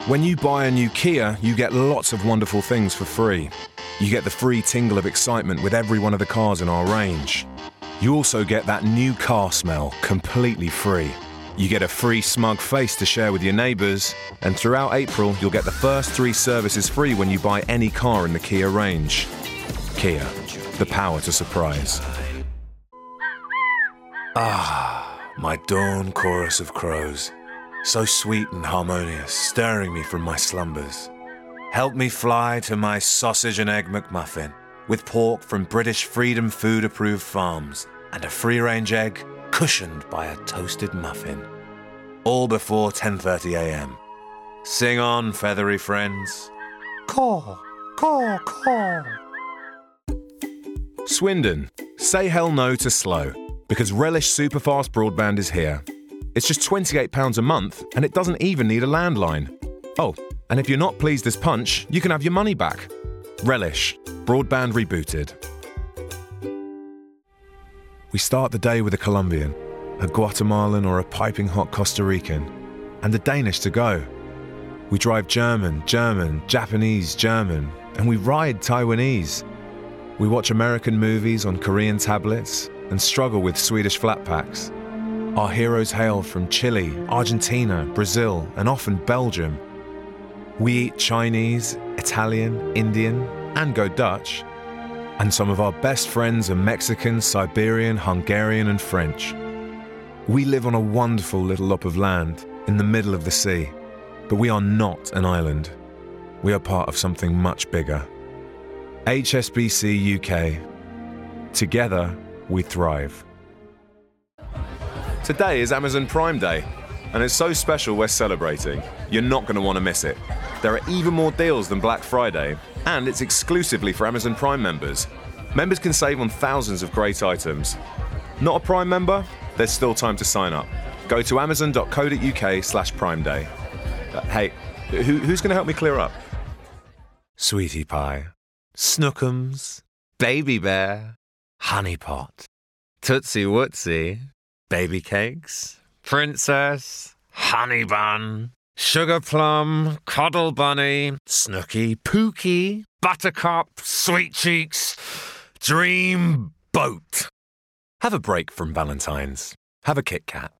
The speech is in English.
When you buy a new Kia, you get lots of wonderful things for free. You get the free tingle of excitement with every one of the cars in our range. You also get that new car smell completely free. You get a free smug face to share with your neighbours, and throughout April, you'll get the first 3 services free when you buy any car in the Kia range. Kia, the power to surprise. Ah, my dawn chorus of crows, so sweet and harmonious, stirring me from my slumbers. Help me fly to my sausage and egg McMuffin, with pork from British Freedom Food approved farms, and a free-range egg cushioned by a toasted muffin. All before 10:30 a.m. Sing on, feathery friends. Caw, caw, caw. Swindon, say hell no to slow, because Relish Superfast Broadband is here. It's just £28 a month, and it doesn't even need a landline. Oh, and if you're not pleased as punch, you can have your money back. Relish, broadband rebooted. We start the day with a Colombian, a Guatemalan or a piping hot Costa Rican, and a Danish to go. We drive German, Japanese, German, and we ride Taiwanese. We watch American movies on Korean tablets and struggle with Swedish flat packs. Our heroes hail from Chile, Argentina, Brazil, and often Belgium. We eat Chinese, Italian, Indian, and go Dutch. And some of our best friends are Mexican, Siberian, Hungarian, and French. We live on a wonderful little lop of land in the middle of the sea, but we are not an island. We are part of something much bigger. HSBC UK. Together, we thrive. Today is Amazon Prime Day, and it's so special we're celebrating. You're not going to want to miss it. There are even more deals than Black Friday, and it's exclusively for Amazon Prime members. Members can save on thousands of great items. Not a Prime member? There's still time to sign up. Go to amazon.co.uk/Prime Day. Hey, who's going to help me clear up? Sweetie Pie, Snookums, Baby Bear, Honey Pot, Tootsie Wootsie, Baby Cakes, Princess, Honey Bun, Sugar Plum, Cuddle Bunny, Snooky, Pookie, Buttercup, Sweet Cheeks, Dream Boat. Have a break from Valentine's. Have a Kit Kat.